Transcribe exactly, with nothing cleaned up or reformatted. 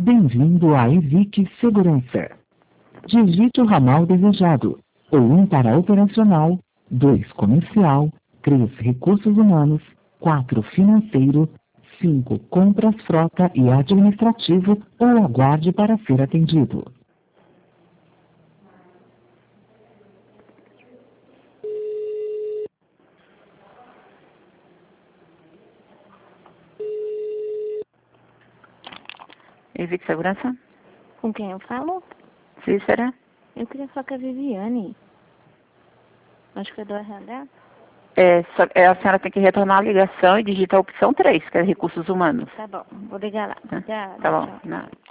Bem-vindo à Evic Segurança. Digite o ramal desejado, ou um para operacional, dois comercial, três recursos humanos, quatro financeiro, cinco compras, frota e administrativo, ou aguarde para ser atendido. Evic Segurança? Com quem eu falo? Cícera? Eu queria falar com a Viviane. Acho que é do R H. É, só- é, a senhora tem que retornar a ligação e digitar a opção três, que é recursos humanos. Tá bom, vou ligar lá. Tá, Obrigada, tá bom. tchau. Não.